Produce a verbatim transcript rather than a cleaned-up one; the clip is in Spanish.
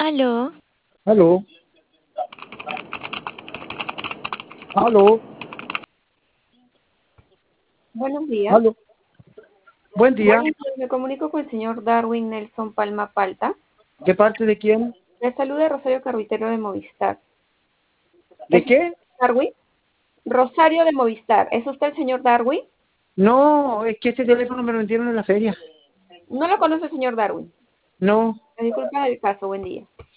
Aló, Aló, aló, Buenos días. aló. Buen día. Buenos días, me comunico con el señor Darwin Nelson Palma Palta. ¿De parte de quién? Le saluda Rosario Carvitero de Movistar. ¿De ¿Es usted qué? Darwin? Rosario de Movistar. ¿Es usted el señor Darwin? No, es que este teléfono me lo vendieron en la feria. No lo conoce el señor Darwin. No, Me disculpa del caso. Buen día.